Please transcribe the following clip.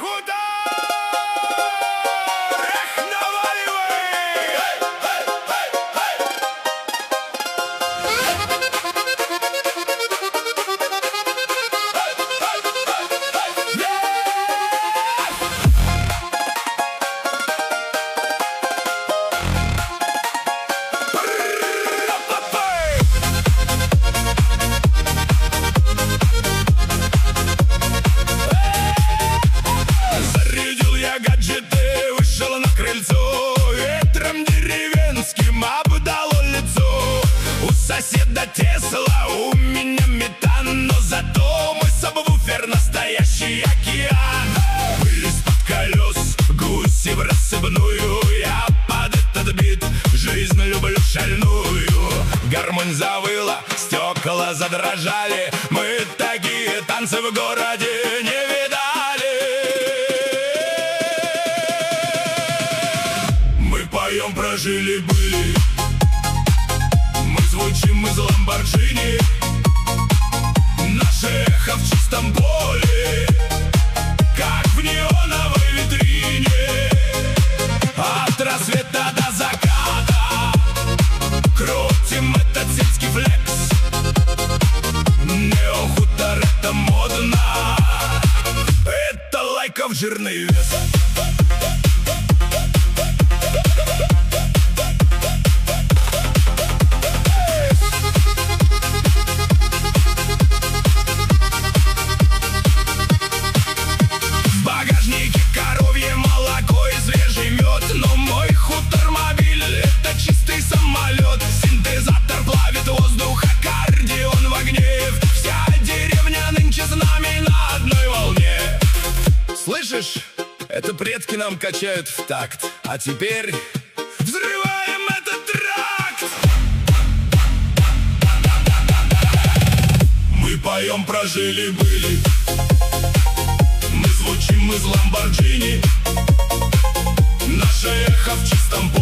худой! Эх, наваливай! Зарядил я гаджеты, вышел на крыльцо, ветром деревенским обдало лицо. У соседа Тесла, у меня метан, но зато мой сабвуфер настоящий океан. Пыль из-под колес, гуси в рассыпную, я под этот бит жизнь люблю шальную. Гармонь завыла, стекла задрожали, мы такие танцы в городе не видали. Мы поем про жили-были, мы звучим из Ламборджини, наше эхо в чистом поле, как в неоновой витрине. От рассвета до заката крутим этот сельский флекс. Неохутор — это модно, это лайков жирный вес. В багажнике коровье молоко и свежий мед, но мой хутор-мобиль — это чистый самолет. Синтезатор плавит воздух, аккордеон в огне. Вся деревня нынче с нами на одной волне. Слышишь? Это предки нам качают в такт. А теперь взрываем этот тракт. Мы поем про жили-были, мы звучим из Ламборджини, наше эхо в чистом поле.